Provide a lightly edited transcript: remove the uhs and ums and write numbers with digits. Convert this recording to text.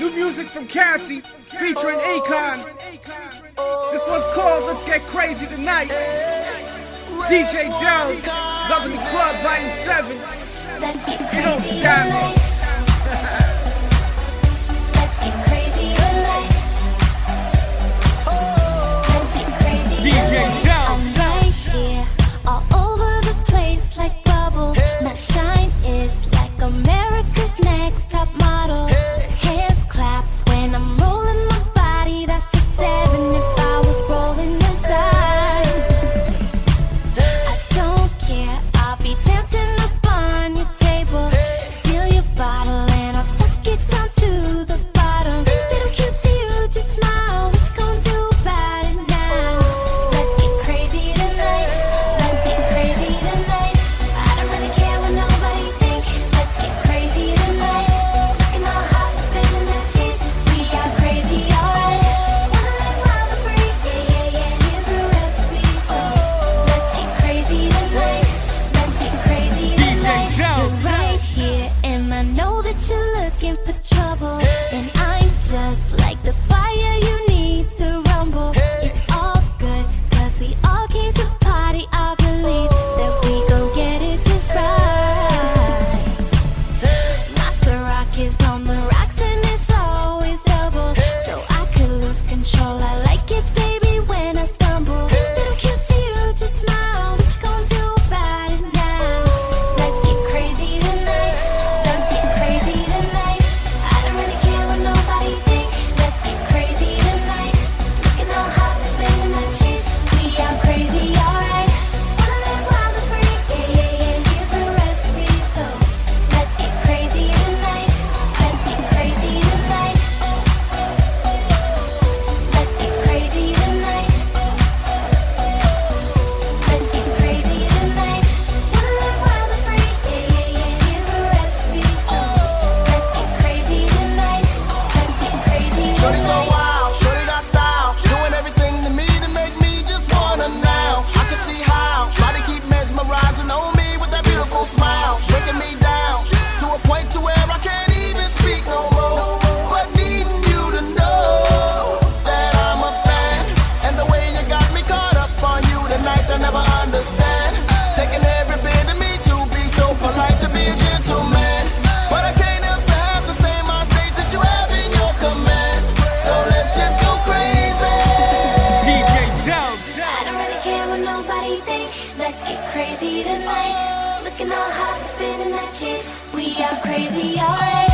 New music from Cassie, featuring Akon. This one's called Let's Get Crazy Tonight. DJ Dells, Loving the Club, Volume 7. You don't stop me. DJ Dells. I'm right here, all over the place like bubble. My shine is like America's Next Top Model. Hands clap when I'm rolling my body. That's a 7 if I was rolling the dice. I don't care, I'll be dancing up on your table. Steal your bottle and I'll suck it down to the bottom. Little cute to you, just smile. What you gonna do about it now? Let's get crazy tonight. Let's get crazy tonight. I don't really care what nobody think. Let's get crazy tonight. Looking all hot, spinning that cheese. We are crazy, alright. Wanna live wild and free? Yeah, yeah, yeah. Here's the recipe. So let's get crazy tonight. Let's get crazy tonight. You're right here, and I know that you're looking for trouble. And I'm just like the fire you need to rumble. It's all good, cause we all came to party. I believe that we gon' get it just right. Maserati is on the rocks and it's always double. So I could lose control. I like it, baby, when I stumble. Little cute to you, just smile. What you gon' do about it now? Let's get crazy tonight. Let's get crazy tonight. I don't really care what nobody think. Let's get crazy tonight. Looking all hot, spinning that cheese. We are crazy, alright. Wanna live wild and free? Yeah, yeah, yeah. Here's a recipe. So let's get crazy tonight. Let's get crazy tonight. Let's get crazy tonight. Let's get crazy tonight. Wanna live wild and free? Yeah, yeah, yeah. Here's a recipe. So let's get crazy tonight. Let's get crazy Shorty so tonight. wild, shorty got style. Doing everything to me to make me just wanna now. I can see how, try to keep mesmerizing on me with that beautiful smile. Breaking me down, to a point to where I can't even speak no more. But needing you to know that I'm a fan. And the way you got me caught up on you tonight, I never understand. Taking every bit of me to be so polite, to be a gentleman. But I can't help to have the same on stage that you have in your command. So let's just go crazy. DJ Dells. I don't really care what nobody think. Let's get crazy tonight. Looking all hot, spinning that cheese. We are crazy, alright.